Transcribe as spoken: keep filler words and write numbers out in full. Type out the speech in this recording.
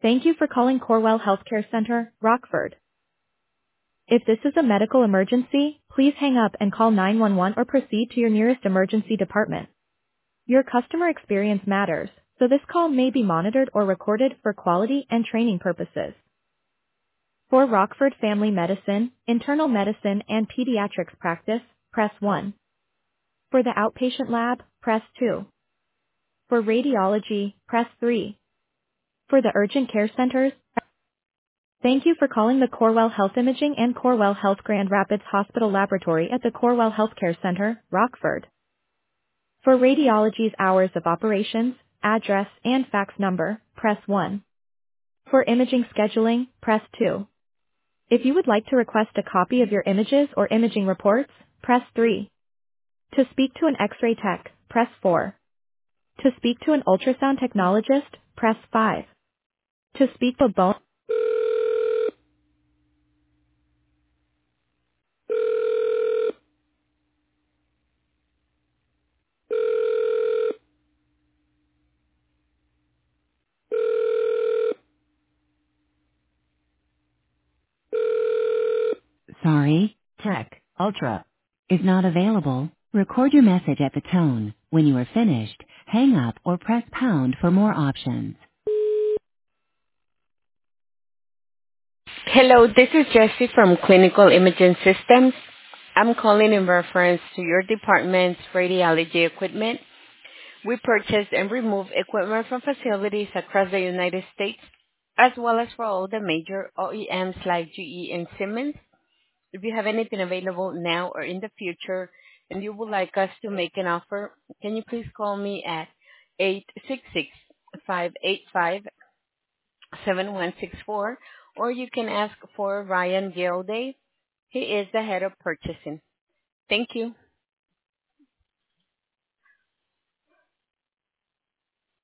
Thank you for calling Corewell Healthcare Center, Rockford. If this is a medical emergency, please hang up and call nine one one or proceed to your nearest emergency department. Your customer experience matters, so this call may be monitored or recorded for quality and training purposes. For Rockford Family Medicine, Internal Medicine and Pediatrics Practice, press one. For the outpatient lab, press two. For radiology, press three. For the urgent care centers, thank you for calling the Corewell Health Imaging and Corewell Health Grand Rapids Hospital Laboratory at the Corewell Healthcare Center, Rockford. For radiology's hours of operations, address, and fax number, press one. For imaging scheduling, press two. If you would like to request a copy of your images or imaging reports, press three. To speak to an X-ray tech, press four. To speak to an ultrasound technologist, press five. To speak to bone Sorry, Tech Ultra is not available. Record your message at the tone. When you are finished, hang up or press pound for more options. Hello, this is Jessie from Clinical Imaging Systems. I'm calling in reference to your department's radiology equipment. We purchase and remove equipment from facilities across the United States, as well as for all the major O E Ms like G E and Siemens. If you have anything available now or in the future and you would like us to make an offer, can you please call me at eight six six, five eight five, seven one six four, or you can ask for Ryan Gilday. He is the head of purchasing. Thank you.